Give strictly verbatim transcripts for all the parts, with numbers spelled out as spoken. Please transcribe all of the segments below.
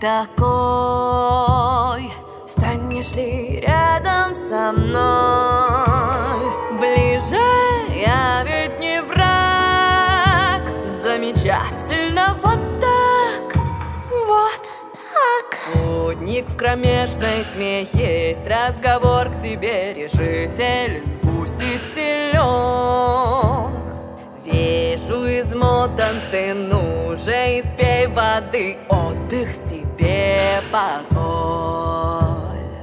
такой? Встанешь ли рядом со мной? Ближе, я ведь не враг. Замечательно, вот так, вот так. Путник в кромешной тьме, есть разговор к тебе решителен, пусть и силен. Вижу, измотан ты, ну же, испей воды, отдых себе позволь.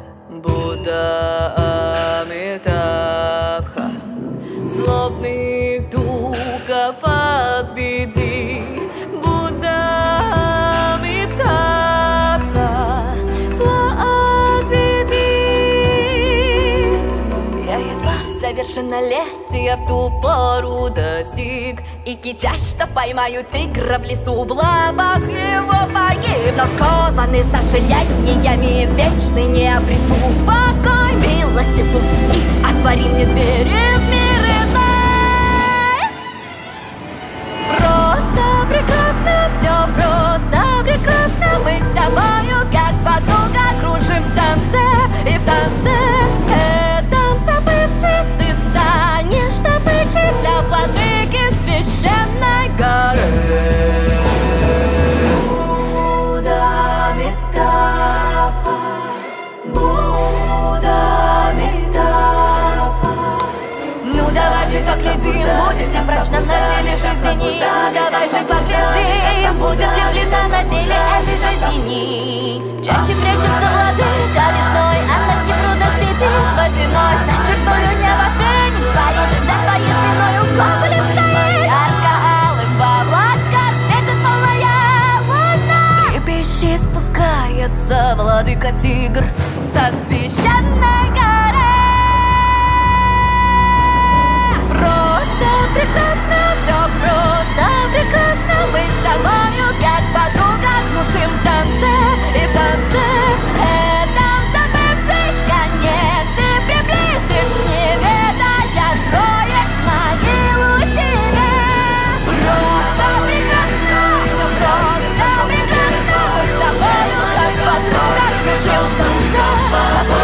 Будда Амитабха, злобных духов отведи. Будда Амитабха, зло отведи. Я едва совершеннолетия в ту пору достиг, и кичась, что поймаю тигра в лесу, в лапах его погиб. Но скованный сожалениями вечный не обрету покой. Милости в путь и отвори мне двери в мир иной. Просто прекрасно, все просто прекрасно. Мы с тобою, как подруга, кружим в танце. И в танце этом забывшись, ты станешь добычей для владыки священной горы. Будда Амитабха, Будда Амитабха. Ну давай же поглядим, будет ли прочно на теле жизни нить. Ну давай же поглядим, будет ли длина на теле этой жизни нить. Чаще прячется владыка весной, а на дне пруда сидит водяной. За чертою неба феникс парит, за твоей спиной гоблин стоит. Ярко-алым в облаках светит полная луна. Трепещи спускается владыка-тигр со священной горы. Просто прекрасно, все просто прекрасно. Мы с тобою, как подруга, кружим в танце. И в танце этом забывшись конец, ты приблизишь, не ведая, роешь могилу себе. Просто прекрасно, все просто прекрасно. Мы с тобою, как подруга, кружим в танце.